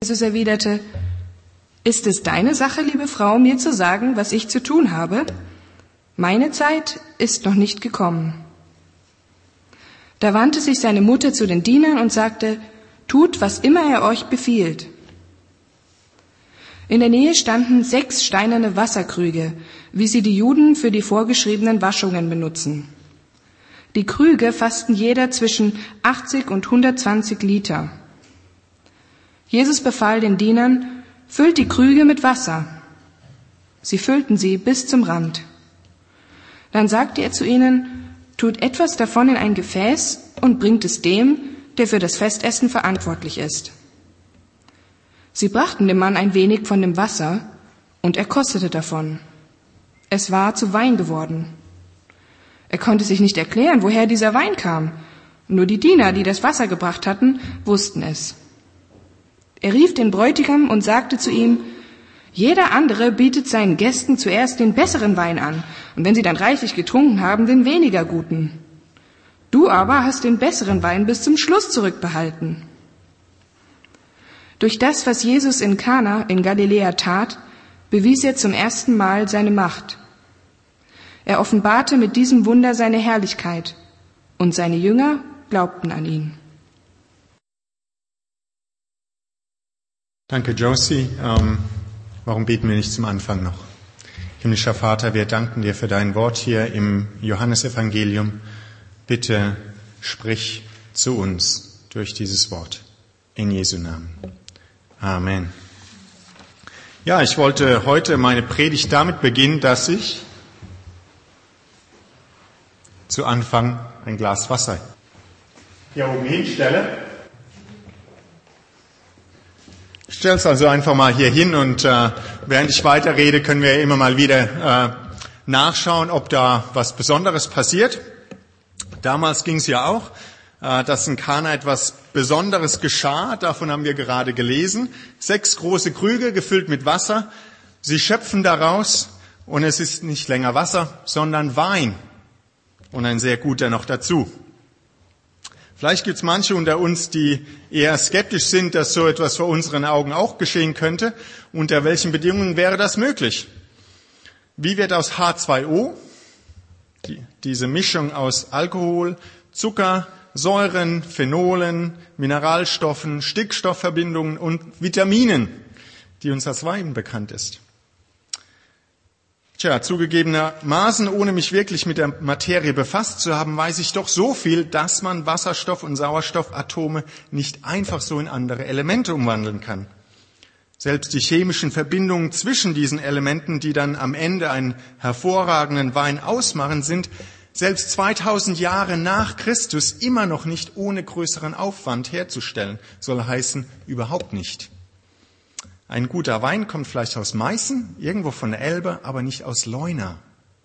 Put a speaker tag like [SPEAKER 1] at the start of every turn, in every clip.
[SPEAKER 1] Jesus erwiderte: Ist es deine Sache, liebe Frau, mir zu sagen, was ich zu tun habe? Meine Zeit ist noch nicht gekommen. Da wandte sich seine Mutter zu den Dienern und sagte: Tut, was immer er euch befiehlt. In der Nähe standen 6 steinerne Wasserkrüge, wie sie die Juden für die vorgeschriebenen Waschungen benutzen. Die Krüge fassten jeder zwischen 80 und 120 Liter. Jesus befahl den Dienern: Füllt die Krüge mit Wasser. Sie füllten sie bis zum Rand. Dann sagte er zu ihnen: Tut etwas davon in ein Gefäß und bringt es dem, der für das Festessen verantwortlich ist. Sie brachten dem Mann ein wenig von dem Wasser, und er kostete davon. Es war zu Wein geworden. Er konnte sich nicht erklären, woher dieser Wein kam. Nur die Diener, die das Wasser gebracht hatten, wussten es. Er rief den Bräutigam und sagte zu ihm: Jeder andere bietet seinen Gästen zuerst den besseren Wein an, und wenn sie dann reichlich getrunken haben, den weniger guten. Du aber hast den besseren Wein bis zum Schluss zurückbehalten. Durch das, was Jesus in Kana in Galiläa tat, bewies er zum ersten Mal seine Macht. Er offenbarte mit diesem Wunder seine Herrlichkeit, und seine Jünger glaubten an ihn.
[SPEAKER 2] Danke, Josie. Warum beten wir nicht zum Anfang noch? Himmlischer Vater, wir danken dir für dein Wort hier im Johannesevangelium. Bitte sprich zu uns durch dieses Wort. In Jesu Namen. Amen. Ja, ich wollte heute meine Predigt damit beginnen, dass ich zu Anfang ein Glas Wasser hier oben hinstelle. Ich stelle es also einfach mal hier hin und während ich weiterrede, können wir immer mal wieder nachschauen, ob da was Besonderes passiert. Damals ging es ja auch, dass in Kana etwas Besonderes geschah. Davon haben wir gerade gelesen. 6 große Krüge gefüllt mit Wasser. Sie schöpfen daraus und es ist nicht länger Wasser, sondern Wein. Und ein sehr guter noch dazu. Vielleicht gibt es manche unter uns, die eher skeptisch sind, dass so etwas vor unseren Augen auch geschehen könnte. Unter welchen Bedingungen wäre das möglich? Wie wird aus H2O, diese Mischung aus Alkohol, Zucker, Säuren, Phenolen, Mineralstoffen, Stickstoffverbindungen und Vitaminen, die uns als Wein bekannt ist? Tja, zugegebenermaßen, ohne mich wirklich mit der Materie befasst zu haben, weiß ich doch so viel, dass man Wasserstoff- und Sauerstoffatome nicht einfach so in andere Elemente umwandeln kann. Selbst die chemischen Verbindungen zwischen diesen Elementen, die dann am Ende einen hervorragenden Wein ausmachen, sind selbst 2000 Jahre nach Christus immer noch nicht ohne größeren Aufwand herzustellen. Soll heißen, überhaupt nicht. Ein guter Wein kommt vielleicht aus Meißen, irgendwo von der Elbe, aber nicht aus Leuna.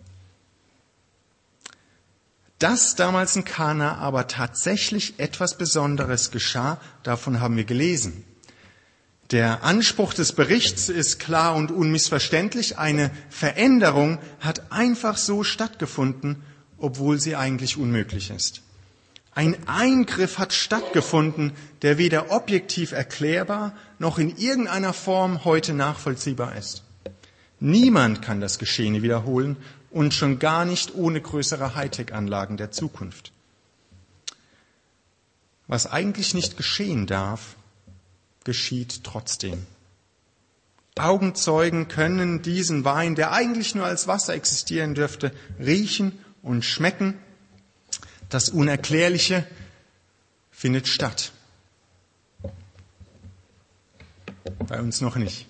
[SPEAKER 2] Dass damals in Kana aber tatsächlich etwas Besonderes geschah, davon haben wir gelesen. Der Anspruch des Berichts ist klar und unmissverständlich. Eine Veränderung hat einfach so stattgefunden, obwohl sie eigentlich unmöglich ist. Ein Eingriff hat stattgefunden, der weder objektiv erklärbar noch in irgendeiner Form heute nachvollziehbar ist. Niemand kann das Geschehene wiederholen und schon gar nicht ohne größere Hightech-Anlagen der Zukunft. Was eigentlich nicht geschehen darf, geschieht trotzdem. Augenzeugen können diesen Wein, der eigentlich nur als Wasser existieren dürfte, riechen und schmecken. Das Unerklärliche findet statt. Bei uns noch nicht.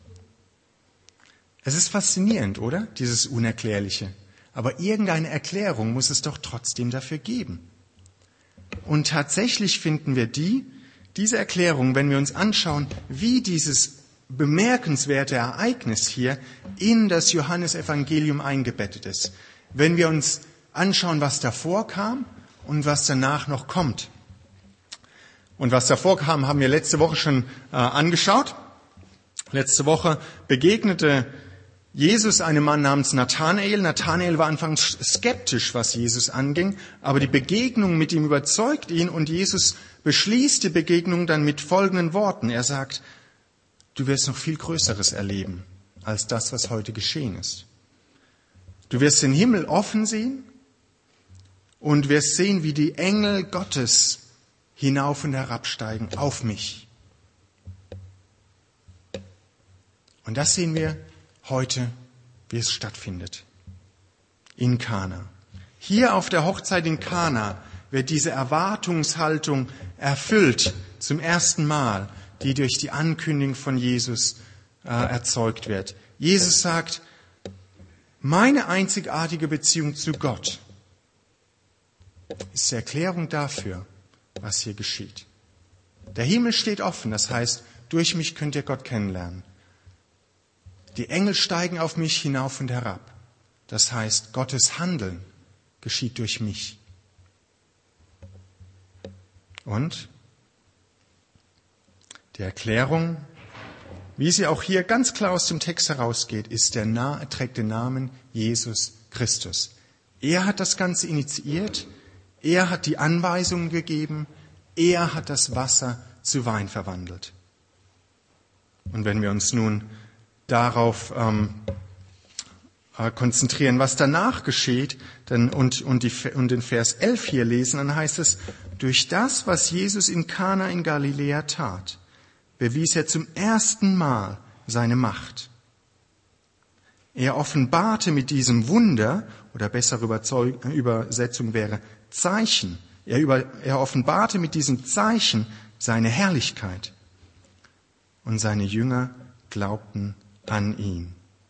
[SPEAKER 2] Es ist faszinierend, oder? Dieses Unerklärliche. Aber irgendeine Erklärung muss es doch trotzdem dafür geben. Und tatsächlich finden wir diese Erklärung, wenn wir uns anschauen, wie dieses bemerkenswerte Ereignis hier in das Johannesevangelium eingebettet ist. Wenn wir uns anschauen, was davor kam und was danach noch kommt. Und was davor kam, haben wir letzte Woche schon angeschaut. Letzte Woche begegnete Jesus einem Mann namens Nathanael. Nathanael war anfangs skeptisch, was Jesus anging, aber die Begegnung mit ihm überzeugt ihn und Jesus beschließt die Begegnung dann mit folgenden Worten. Er sagt, du wirst noch viel Größeres erleben als das, was heute geschehen ist. Du wirst den Himmel offen sehen und wirst sehen, wie die Engel Gottes hinauf und herabsteigen auf mich. Und das sehen wir heute, wie es stattfindet. In Kana. Hier auf der Hochzeit in Kana wird diese Erwartungshaltung erfüllt zum ersten Mal, die durch die Ankündigung von Jesus erzeugt wird. Jesus sagt, meine einzigartige Beziehung zu Gott ist die Erklärung dafür, was hier geschieht. Der Himmel steht offen, das heißt, durch mich könnt ihr Gott kennenlernen. Die Engel steigen auf mich hinauf und herab. Das heißt, Gottes Handeln geschieht durch mich. Und die Erklärung, wie sie auch hier ganz klar aus dem Text herausgeht, ist trägt den Namen Jesus Christus. Er hat das Ganze initiiert, er hat die Anweisungen gegeben, er hat das Wasser zu Wein verwandelt. Und wenn wir uns nun darauf konzentrieren, was danach geschieht, und den Vers 11 hier lesen, dann heißt es, durch das, was Jesus in Kana in Galiläa tat, bewies er zum ersten Mal seine Macht. Er offenbarte mit diesem Wunder, oder bessere Übersetzung wäre Zeichen, er offenbarte mit diesem Zeichen seine Herrlichkeit. Und seine Jünger glaubten an ihn.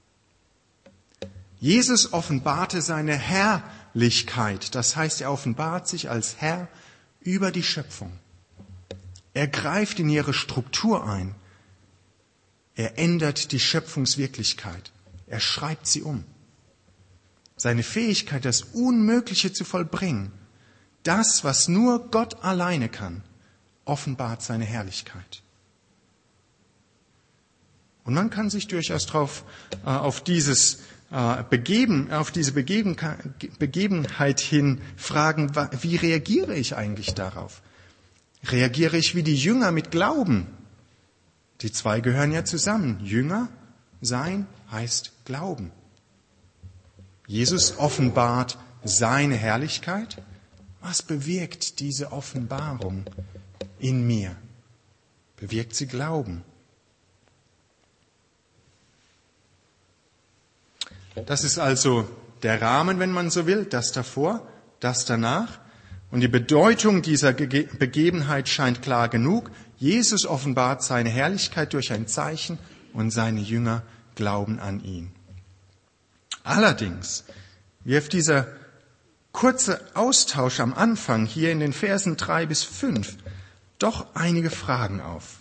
[SPEAKER 2] Jesus offenbarte seine Herrlichkeit, das heißt, er offenbart sich als Herr über die Schöpfung. Er greift in ihre Struktur ein. Er ändert die Schöpfungswirklichkeit. Er schreibt sie um. Seine Fähigkeit, das Unmögliche zu vollbringen, das, was nur Gott alleine kann, offenbart seine Herrlichkeit. Und man kann sich durchaus auf diese Begebenheit hin fragen, wie reagiere ich eigentlich darauf? Reagiere ich wie die Jünger mit Glauben? Die zwei gehören ja zusammen. Jünger sein heißt Glauben. Jesus offenbart seine Herrlichkeit. Was bewirkt diese Offenbarung in mir? Bewirkt sie Glauben? Das ist also der Rahmen, wenn man so will, das davor, das danach. Und die Bedeutung dieser Begebenheit scheint klar genug. Jesus offenbart seine Herrlichkeit durch ein Zeichen und seine Jünger glauben an ihn. Allerdings wirft dieser kurze Austausch am Anfang hier in den Versen 3 bis 5 doch einige Fragen auf.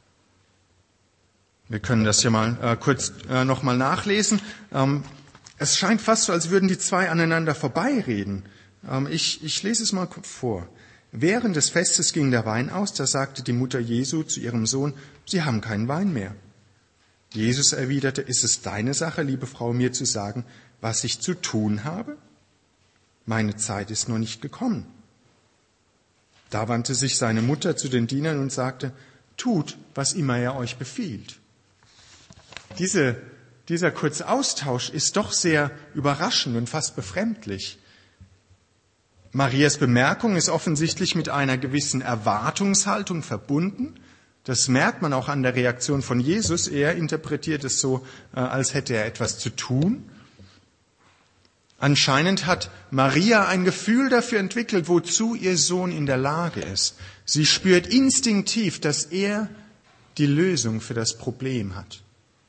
[SPEAKER 2] Wir können das hier mal kurz nochmal nachlesen. Es scheint fast so, als würden die zwei aneinander vorbeireden. Ich lese es mal vor. Während des Festes ging der Wein aus, da sagte die Mutter Jesu zu ihrem Sohn, Sie haben keinen Wein mehr. Jesus erwiderte, ist es deine Sache, liebe Frau, mir zu sagen, was ich zu tun habe? Meine Zeit ist noch nicht gekommen. Da wandte sich seine Mutter zu den Dienern und sagte, tut, was immer er euch befiehlt. Dieser kurze Austausch ist doch sehr überraschend und fast befremdlich. Marias Bemerkung ist offensichtlich mit einer gewissen Erwartungshaltung verbunden. Das merkt man auch an der Reaktion von Jesus. Er interpretiert es so, als hätte er etwas zu tun. Anscheinend hat Maria ein Gefühl dafür entwickelt, wozu ihr Sohn in der Lage ist. Sie spürt instinktiv, dass er die Lösung für das Problem hat.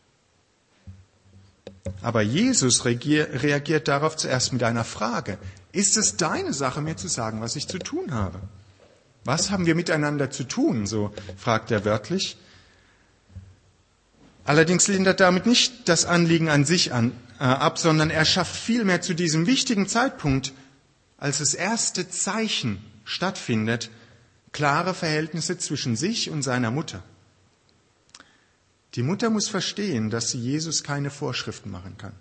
[SPEAKER 2] Aber Jesus reagiert darauf zuerst mit einer Frage. Ist es deine Sache, mir zu sagen, was ich zu tun habe? Was haben wir miteinander zu tun? So fragt er wörtlich. Allerdings lehnt er damit nicht das Anliegen an sich ab, sondern er schafft vielmehr zu diesem wichtigen Zeitpunkt, als das erste Zeichen stattfindet, klare Verhältnisse zwischen sich und seiner Mutter. Die Mutter muss verstehen, dass sie Jesus keine Vorschriften machen kann.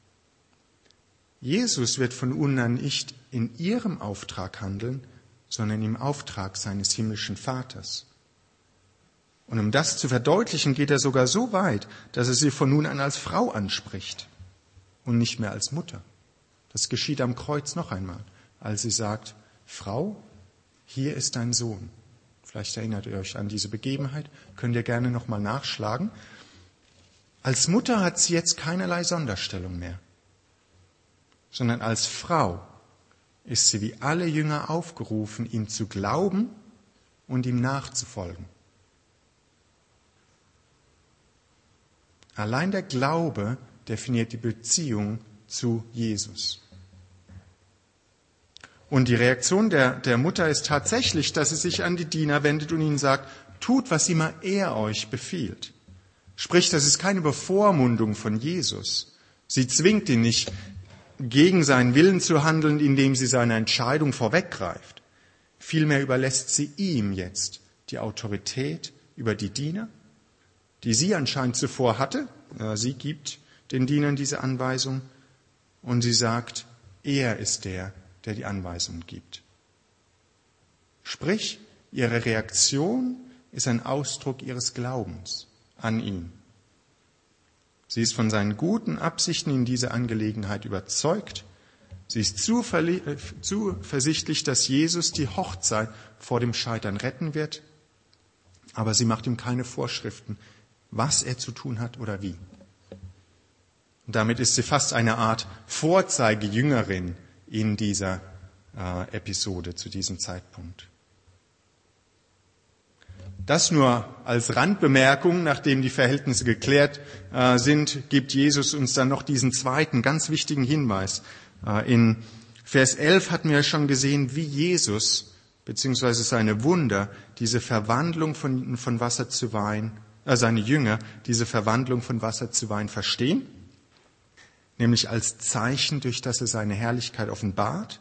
[SPEAKER 2] Jesus wird von nun an nicht in ihrem Auftrag handeln, sondern im Auftrag seines himmlischen Vaters. Und um das zu verdeutlichen, geht er sogar so weit, dass er sie von nun an als Frau anspricht und nicht mehr als Mutter. Das geschieht am Kreuz noch einmal, als sie sagt, Frau, hier ist dein Sohn. Vielleicht erinnert ihr euch an diese Begebenheit, könnt ihr gerne nochmal nachschlagen. Als Mutter hat sie jetzt keinerlei Sonderstellung mehr, sondern als Frau ist sie wie alle Jünger aufgerufen, ihm zu glauben und ihm nachzufolgen. Allein der Glaube definiert die Beziehung zu Jesus. Und die Reaktion der Mutter ist tatsächlich, dass sie sich an die Diener wendet und ihnen sagt, tut, was immer er euch befiehlt. Sprich, das ist keine Bevormundung von Jesus. Sie zwingt ihn nicht, gegen seinen Willen zu handeln, indem sie seine Entscheidung vorweggreift. Vielmehr überlässt sie ihm jetzt die Autorität über die Diener, die sie anscheinend zuvor hatte. Sie gibt den Dienern diese Anweisung und sie sagt, er ist der die Anweisung gibt. Sprich, ihre Reaktion ist ein Ausdruck ihres Glaubens an ihn. Sie ist von seinen guten Absichten in dieser Angelegenheit überzeugt. Sie ist zuversichtlich, dass Jesus die Hochzeit vor dem Scheitern retten wird. Aber sie macht ihm keine Vorschriften, was er zu tun hat oder wie. Und damit ist sie fast eine Art Vorzeigejüngerin in dieser Episode zu diesem Zeitpunkt. Das nur als Randbemerkung, nachdem die Verhältnisse geklärt sind, gibt Jesus uns dann noch diesen zweiten ganz wichtigen Hinweis. In Vers 11 hatten wir schon gesehen, wie Jesus bzw. seine Wunder diese Verwandlung von Wasser zu Wein, seine Jünger diese Verwandlung von Wasser zu Wein verstehen, nämlich als Zeichen, durch das er seine Herrlichkeit offenbart.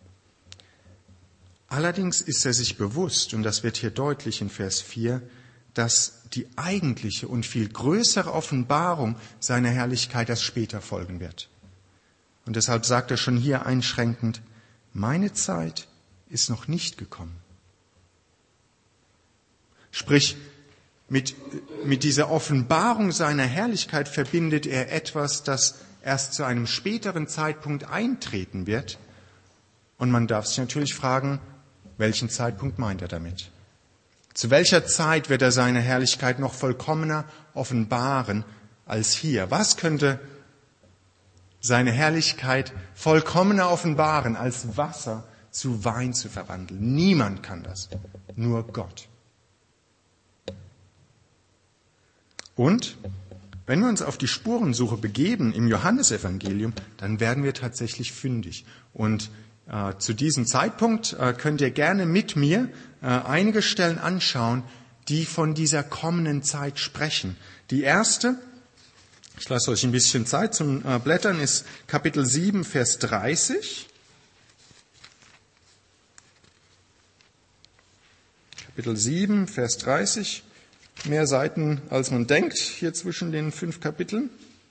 [SPEAKER 2] Allerdings ist er sich bewusst, und das wird hier deutlich in Vers 4, dass die eigentliche und viel größere Offenbarung seiner Herrlichkeit erst später folgen wird. Und deshalb sagt er schon hier einschränkend, meine Zeit ist noch nicht gekommen. Sprich, mit dieser Offenbarung seiner Herrlichkeit verbindet er etwas, das erst zu einem späteren Zeitpunkt eintreten wird. Und man darf sich natürlich fragen, welchen Zeitpunkt meint er damit? Zu welcher Zeit wird er seine Herrlichkeit noch vollkommener offenbaren als hier? Was könnte seine Herrlichkeit vollkommener offenbaren, als Wasser zu Wein zu verwandeln? Niemand kann das, nur Gott. Und wenn wir uns auf die Spurensuche begeben im Johannesevangelium, dann werden wir tatsächlich fündig. Und zu diesem Zeitpunkt könnt ihr gerne mit mir einige Stellen anschauen, die von dieser kommenden Zeit sprechen. Die erste, ich lasse euch ein bisschen Zeit zum Blättern, ist Kapitel 7, Vers 30. Kapitel 7, Vers 30. Mehr Seiten, als man denkt, hier zwischen den 5 Kapiteln.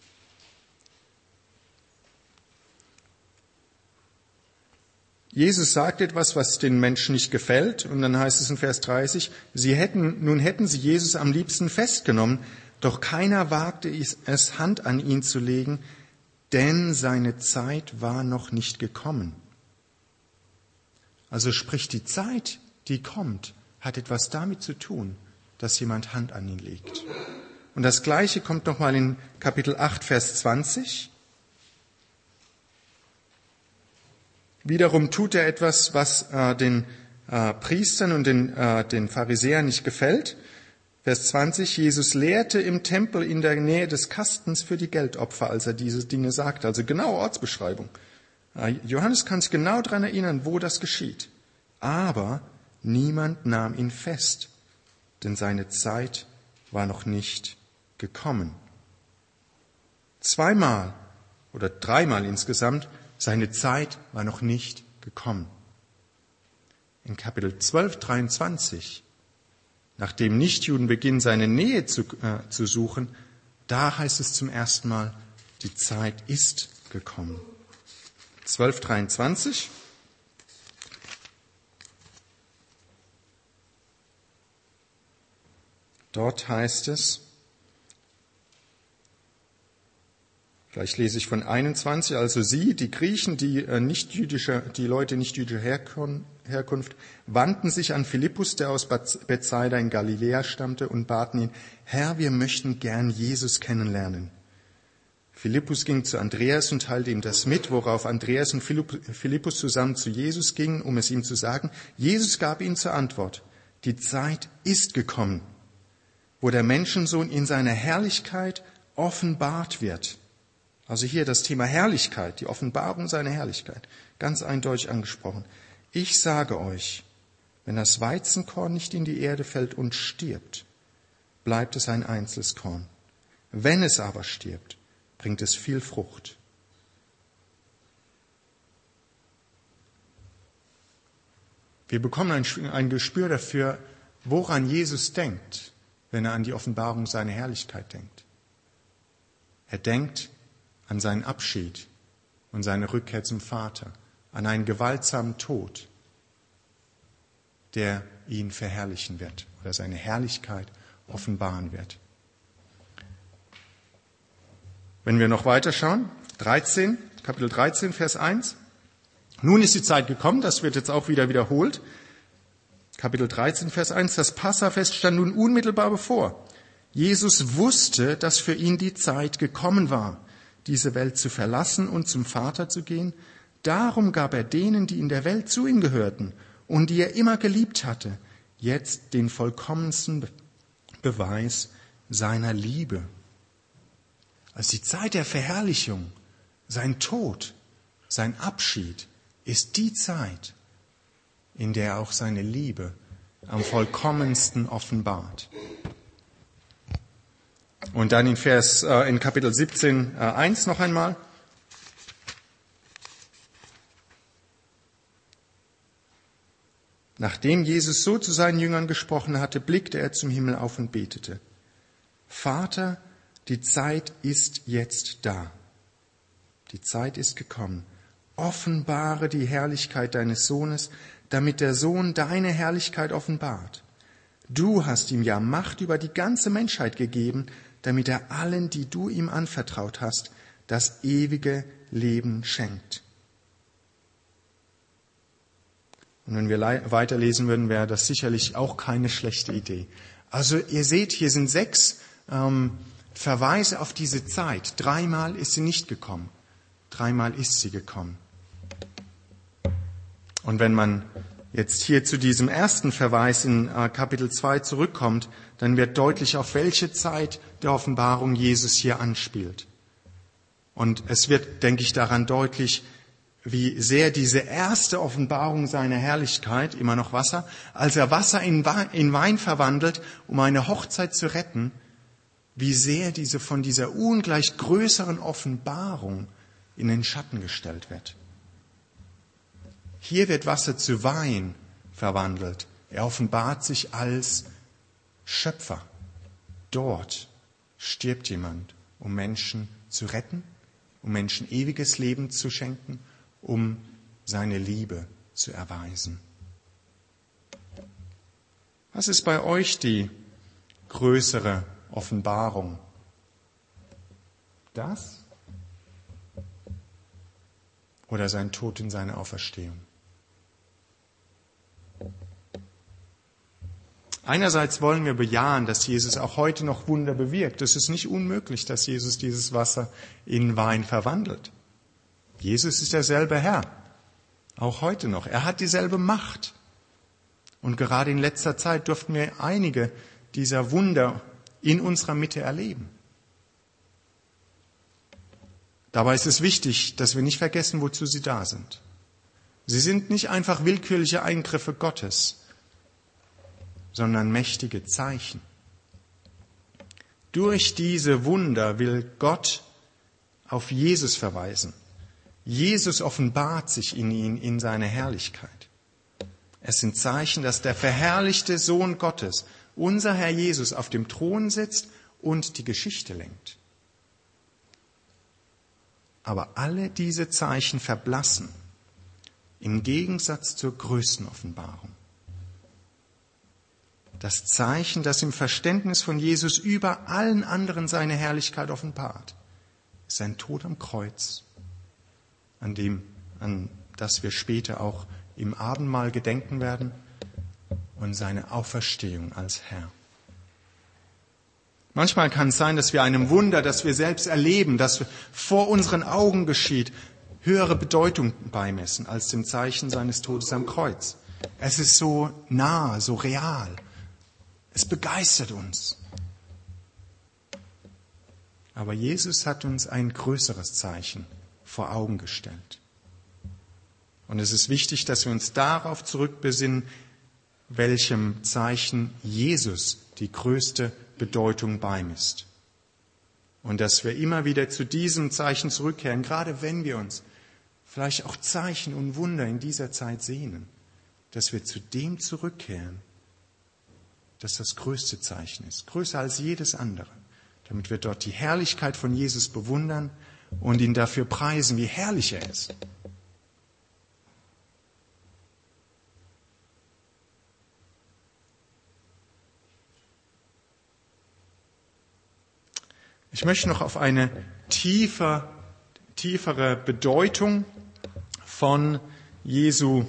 [SPEAKER 2] Jesus sagt etwas, was den Menschen nicht gefällt, und dann heißt es in Vers 30, nun hätten sie Jesus am liebsten festgenommen, doch keiner wagte es, Hand an ihn zu legen, denn seine Zeit war noch nicht gekommen. Also sprich, die Zeit, die kommt, hat etwas damit zu tun, dass jemand Hand an ihn legt. Und das Gleiche kommt nochmal in Kapitel 8, Vers 20. Wiederum tut er etwas, was den Priestern und den Pharisäern nicht gefällt. Vers 20, Jesus lehrte im Tempel in der Nähe des Kastens für die Geldopfer, als er diese Dinge sagte. Also genaue Ortsbeschreibung. Johannes kann sich genau daran erinnern, wo das geschieht. Aber niemand nahm ihn fest, denn seine Zeit war noch nicht gekommen. 2-mal oder 3-mal insgesamt, seine Zeit war noch nicht gekommen. In Kapitel 12, 23, nachdem Nichtjuden beginnen, seine Nähe zu suchen, da heißt es zum ersten Mal, die Zeit ist gekommen. 12, 23. Dort heißt es, vielleicht lese ich von 21, also sie, die Griechen, die Leute nicht jüdischer Herkunft, wandten sich an Philippus, der aus Bethsaida in Galiläa stammte, und baten ihn, Herr, wir möchten gern Jesus kennenlernen. Philippus ging zu Andreas und teilte ihm das mit, worauf Andreas und Philippus zusammen zu Jesus gingen, um es ihm zu sagen. Jesus gab ihnen zur Antwort, die Zeit ist gekommen, wo der Menschensohn in seiner Herrlichkeit offenbart wird. Also hier das Thema Herrlichkeit, die Offenbarung seiner Herrlichkeit, ganz eindeutig angesprochen. Ich sage euch, wenn das Weizenkorn nicht in die Erde fällt und stirbt, bleibt es ein einzelnes Korn. Wenn es aber stirbt, bringt es viel Frucht. Wir bekommen ein Gespür dafür, woran Jesus denkt, wenn er an die Offenbarung seiner Herrlichkeit denkt. Er denkt an seinen Abschied und seine Rückkehr zum Vater, an einen gewaltsamen Tod, der ihn verherrlichen wird oder seine Herrlichkeit offenbaren wird. Wenn wir noch weiter schauen, Kapitel 13, Vers 1. Nun ist die Zeit gekommen, das wird jetzt auch wieder wiederholt. Kapitel 13, Vers 1. Das Passafest stand nun unmittelbar bevor. Jesus wusste, dass für ihn die Zeit gekommen war, diese Welt zu verlassen und zum Vater zu gehen. Darum gab er denen, die in der Welt zu ihm gehörten und die er immer geliebt hatte, jetzt den vollkommensten Beweis seiner Liebe. Also die Zeit der Verherrlichung, sein Tod, sein Abschied ist die Zeit, in der er auch seine Liebe am vollkommensten offenbart. Und dann in Kapitel 17, 1 noch einmal. Nachdem Jesus so zu seinen Jüngern gesprochen hatte, blickte er zum Himmel auf und betete. Vater, die Zeit ist jetzt da. Die Zeit ist gekommen. Offenbare die Herrlichkeit deines Sohnes, damit der Sohn deine Herrlichkeit offenbart. Du hast ihm ja Macht über die ganze Menschheit gegeben, damit er allen, die du ihm anvertraut hast, das ewige Leben schenkt. Und wenn wir weiterlesen würden, wäre das sicherlich auch keine schlechte Idee. Also ihr seht, hier sind 6 Verweise auf diese Zeit. 3-mal ist sie nicht gekommen. 3-mal ist sie gekommen. Und wenn man jetzt hier zu diesem ersten Verweis in Kapitel 2 zurückkommt, dann wird deutlich, auf welche Zeit der Offenbarung Jesus hier anspielt. Und es wird, denke ich, daran deutlich, wie sehr diese erste Offenbarung seiner Herrlichkeit, immer noch Wasser, als er Wasser in Wein verwandelt, um eine Hochzeit zu retten, wie sehr diese von dieser ungleich größeren Offenbarung in den Schatten gestellt wird. Hier wird Wasser zu Wein verwandelt. Er offenbart sich als Schöpfer. Dort stirbt jemand, um Menschen zu retten, um Menschen ewiges Leben zu schenken, um seine Liebe zu erweisen. Was ist bei euch die größere Offenbarung? Das oder sein Tod in seiner Auferstehung? Einerseits wollen wir bejahen, dass Jesus auch heute noch Wunder bewirkt. Es ist nicht unmöglich, dass Jesus dieses Wasser in Wein verwandelt. Jesus ist derselbe Herr, auch heute noch. Er hat dieselbe Macht. Und gerade in letzter Zeit durften wir einige dieser Wunder in unserer Mitte erleben. Dabei ist es wichtig, dass wir nicht vergessen, wozu sie da sind. Sie sind nicht einfach willkürliche Eingriffe Gottes, sondern mächtige Zeichen. Durch diese Wunder will Gott auf Jesus verweisen. Jesus offenbart sich in ihn in seiner Herrlichkeit. Es sind Zeichen, dass der verherrlichte Sohn Gottes, unser Herr Jesus, auf dem Thron sitzt und die Geschichte lenkt. Aber alle diese Zeichen verblassen im Gegensatz zur größten Offenbarung. Das Zeichen, das im Verständnis von Jesus über allen anderen seine Herrlichkeit offenbart, ist sein Tod am Kreuz, an das wir später auch im Abendmahl gedenken werden, und seine Auferstehung als Herr. Manchmal kann es sein, dass wir einem Wunder, das wir selbst erleben, das vor unseren Augen geschieht, höhere Bedeutung beimessen als dem Zeichen seines Todes am Kreuz. Es ist so nah, so real. Es begeistert uns. Aber Jesus hat uns ein größeres Zeichen vor Augen gestellt. Und es ist wichtig, dass wir uns darauf zurückbesinnen, welchem Zeichen Jesus die größte Bedeutung beimisst. Und dass wir immer wieder zu diesem Zeichen zurückkehren, gerade wenn wir uns vielleicht auch Zeichen und Wunder in dieser Zeit sehnen, dass wir zu dem zurückkehren, das das größte Zeichen ist, größer als jedes andere, damit wir dort die Herrlichkeit von Jesus bewundern und ihn dafür preisen, wie herrlich er ist. Ich möchte noch auf eine tiefere Bedeutung von Jesu,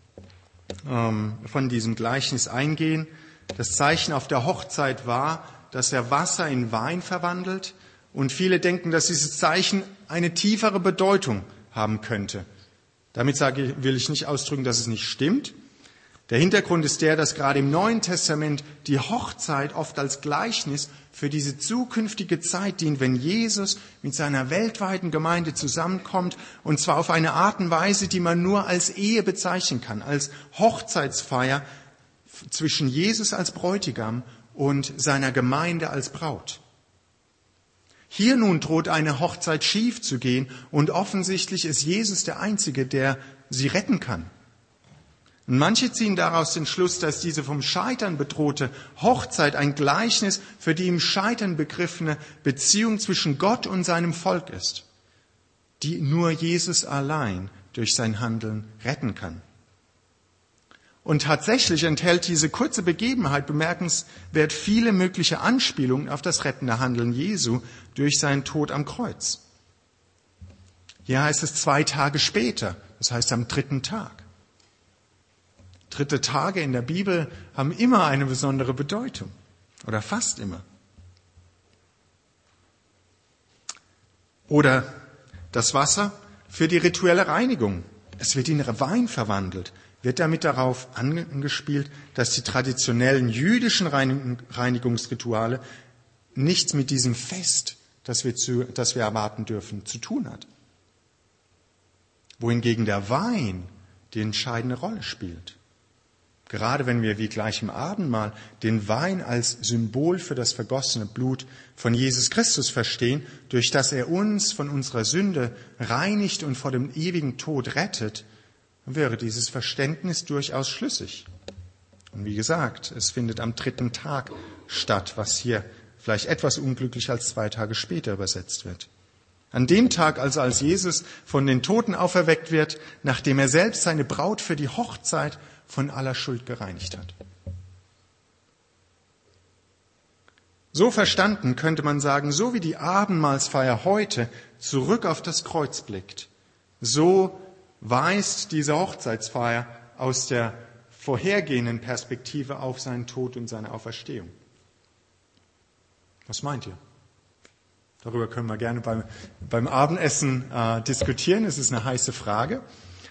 [SPEAKER 2] von diesem Gleichnis eingehen. Das Zeichen auf der Hochzeit war, dass er Wasser in Wein verwandelt. Und viele denken, dass dieses Zeichen eine tiefere Bedeutung haben könnte. Damit will ich nicht ausdrücken, dass es nicht stimmt. Der Hintergrund ist der, dass gerade im Neuen Testament die Hochzeit oft als Gleichnis für diese zukünftige Zeit dient, wenn Jesus mit seiner weltweiten Gemeinde zusammenkommt, und zwar auf eine Art und Weise, die man nur als Ehe bezeichnen kann, als Hochzeitsfeier zwischen Jesus als Bräutigam und seiner Gemeinde als Braut. Hier nun droht eine Hochzeit schief zu gehen, und offensichtlich ist Jesus der Einzige, der sie retten kann. Und manche ziehen daraus den Schluss, dass diese vom Scheitern bedrohte Hochzeit ein Gleichnis für die im Scheitern begriffene Beziehung zwischen Gott und seinem Volk ist, die nur Jesus allein durch sein Handeln retten kann. Und tatsächlich enthält diese kurze Begebenheit bemerkenswert viele mögliche Anspielungen auf das rettende Handeln Jesu durch seinen Tod am Kreuz. Hier heißt es 2 Tage später, das heißt am 3. Tag. 3. Tage in der Bibel haben immer eine besondere Bedeutung. Oder fast immer. Oder das Wasser für die rituelle Reinigung. Es wird in Wein verwandelt. Wird damit darauf angespielt, dass die traditionellen jüdischen Reinigungsrituale nichts mit diesem Fest, das wir erwarten dürfen, zu tun hat. Wohingegen der Wein die entscheidende Rolle spielt. Gerade wenn wir wie gleich im Abendmahl den Wein als Symbol für das vergossene Blut von Jesus Christus verstehen, durch das er uns von unserer Sünde reinigt und vor dem ewigen Tod rettet, wäre dieses Verständnis durchaus schlüssig. Und wie gesagt, es findet am 3. Tag statt, was hier vielleicht etwas unglücklich als 2 Tage später übersetzt wird. An dem Tag, also als Jesus von den Toten auferweckt wird, nachdem er selbst seine Braut für die Hochzeit von aller Schuld gereinigt hat. So verstanden könnte man sagen, so wie die Abendmahlsfeier heute zurück auf das Kreuz blickt, so weist diese Hochzeitsfeier aus der vorhergehenden Perspektive auf seinen Tod und seine Auferstehung. Was meint ihr? Darüber können wir gerne beim Abendessen diskutieren. Es ist eine heiße Frage.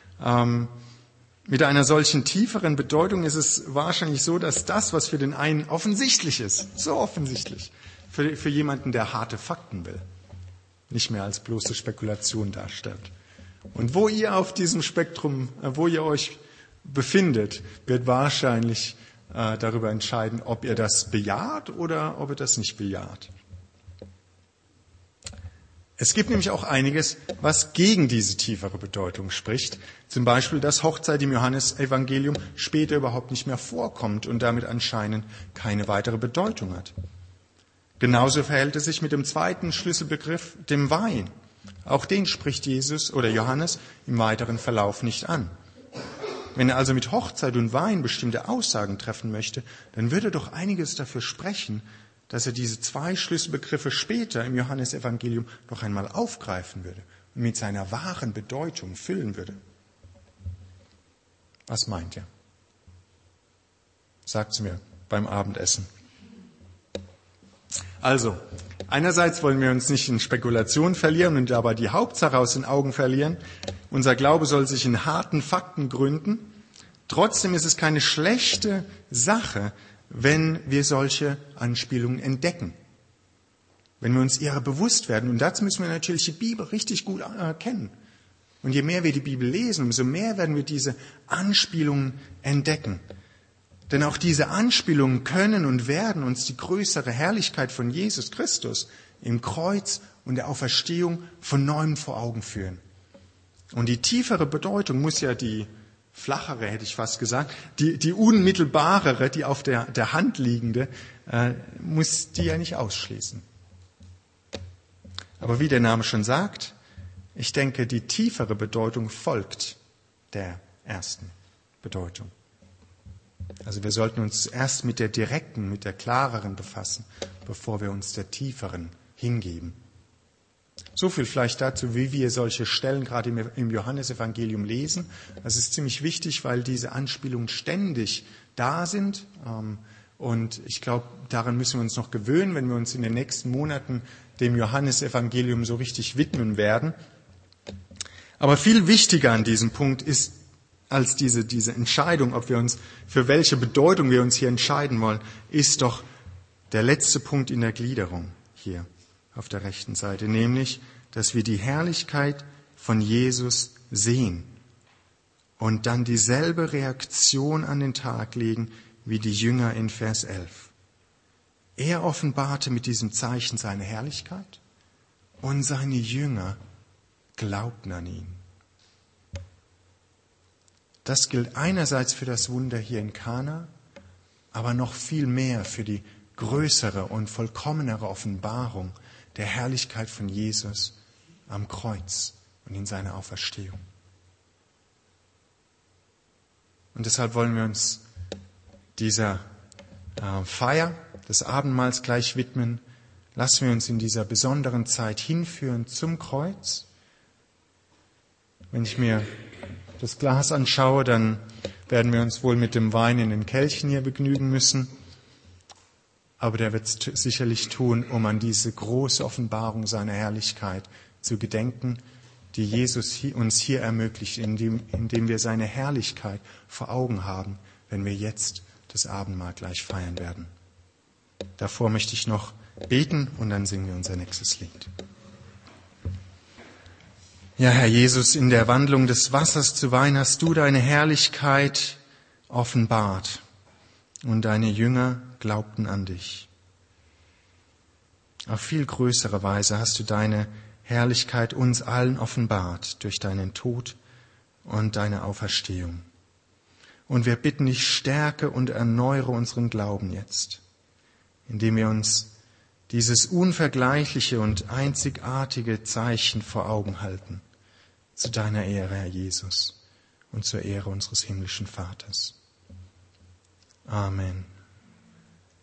[SPEAKER 2] Mit einer solchen tieferen Bedeutung ist es wahrscheinlich so, dass das, was für den einen offensichtlich ist, so offensichtlich, für jemanden, der harte Fakten will, nicht mehr als bloße Spekulation darstellt. Und wo ihr auf diesem Spektrum, wo ihr euch befindet, wird wahrscheinlich darüber entscheiden, ob ihr das bejaht oder ob ihr das nicht bejaht. Es gibt nämlich auch einiges, was gegen diese tiefere Bedeutung spricht. Zum Beispiel, dass Hochzeit im Johannesevangelium später überhaupt nicht mehr vorkommt und damit anscheinend keine weitere Bedeutung hat. Genauso verhält es sich mit dem zweiten Schlüsselbegriff, dem Wein. Auch den spricht Jesus oder Johannes im weiteren Verlauf nicht an. Wenn er also mit Hochzeit und Wein bestimmte Aussagen treffen möchte, dann würde doch einiges dafür sprechen, dass er diese 2 Schlüsselbegriffe später im Johannesevangelium noch einmal aufgreifen würde und mit seiner wahren Bedeutung füllen würde. Was meint ihr? Sagt's mir beim Abendessen. Also, einerseits wollen wir uns nicht in Spekulation verlieren und dabei die Hauptsache aus den Augen verlieren. Unser Glaube soll sich in harten Fakten gründen. Trotzdem ist es keine schlechte Sache, wenn wir solche Anspielungen entdecken. Wenn wir uns ihrer bewusst werden. Und dazu müssen wir natürlich die Bibel richtig gut kennen. Und je mehr wir die Bibel lesen, umso mehr werden wir diese Anspielungen entdecken. Denn auch diese Anspielungen können und werden uns die größere Herrlichkeit von Jesus Christus im Kreuz und der Auferstehung von neuem vor Augen führen. Und die tiefere Bedeutung muss ja die flachere, hätte ich fast gesagt, die unmittelbarere, die auf der Hand liegende, muss die ja nicht ausschließen. Aber wie der Name schon sagt, ich denke, die tiefere Bedeutung folgt der ersten Bedeutung. Also wir sollten uns erst mit der direkten, mit der klareren befassen, bevor wir uns der tieferen hingeben. So viel vielleicht dazu, wie wir solche Stellen gerade im Johannesevangelium lesen. Das ist ziemlich wichtig, weil diese Anspielungen ständig da sind. Und ich glaube, daran müssen wir uns noch gewöhnen, wenn wir uns in den nächsten Monaten dem Johannesevangelium so richtig widmen werden. Aber viel wichtiger an diesem Punkt ist, als diese Entscheidung, ob wir uns, für welche Bedeutung wir uns hier entscheiden wollen, ist doch der letzte Punkt in der Gliederung hier auf der rechten Seite, nämlich, dass wir die Herrlichkeit von Jesus sehen und dann dieselbe Reaktion an den Tag legen wie die Jünger in Vers 11. Er offenbarte mit diesem Zeichen seine Herrlichkeit und seine Jünger glaubten an ihn. Das gilt einerseits für das Wunder hier in Kana, aber noch viel mehr für die größere und vollkommenere Offenbarung der Herrlichkeit von Jesus am Kreuz und in seiner Auferstehung. Und deshalb wollen wir uns dieser Feier des Abendmahls gleich widmen. Lassen wir uns in dieser besonderen Zeit hinführen zum Kreuz. Wenn ich mir das Glas anschaue, dann werden wir uns wohl mit dem Wein in den Kelchen hier begnügen müssen. Aber der wird es sicherlich tun, um an diese große Offenbarung seiner Herrlichkeit zu gedenken, die Jesus uns hier ermöglicht, indem wir seine Herrlichkeit vor Augen haben, wenn wir jetzt das Abendmahl gleich feiern werden. Davor möchte ich noch beten und dann singen wir unser nächstes Lied. Ja, Herr Jesus, in der Wandlung des Wassers zu Wein hast du deine Herrlichkeit offenbart und deine Jünger glaubten an dich. Auf viel größere Weise hast du deine Herrlichkeit uns allen offenbart durch deinen Tod und deine Auferstehung. Und wir bitten dich, stärke und erneuere unseren Glauben jetzt, indem wir uns dieses unvergleichliche und einzigartige Zeichen vor Augen halten, zu deiner Ehre, Herr Jesus, und zur Ehre unseres himmlischen Vaters. Amen.